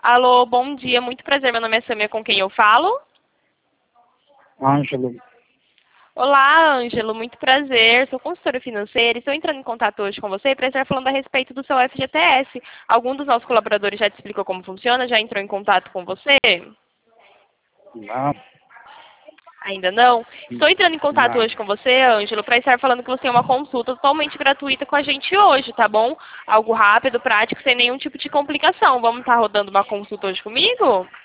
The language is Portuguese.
Alô, bom dia, muito prazer. Meu nome é Samia, com quem eu falo? Ângelo. Olá, Ângelo, muito prazer. Sou consultora financeira e estou entrando em contato hoje com você para estar falando a respeito do seu FGTS. Algum dos nossos colaboradores já te explicou como funciona? Já entrou em contato com você? Não, Ainda não? Estou entrando em contato não. hoje com você, Ângelo, para estar falando que você tem uma consulta totalmente gratuita com a gente hoje, tá bom? Algo rápido, prático, sem nenhum tipo de complicação. Vamos estar rodando uma consulta hoje comigo?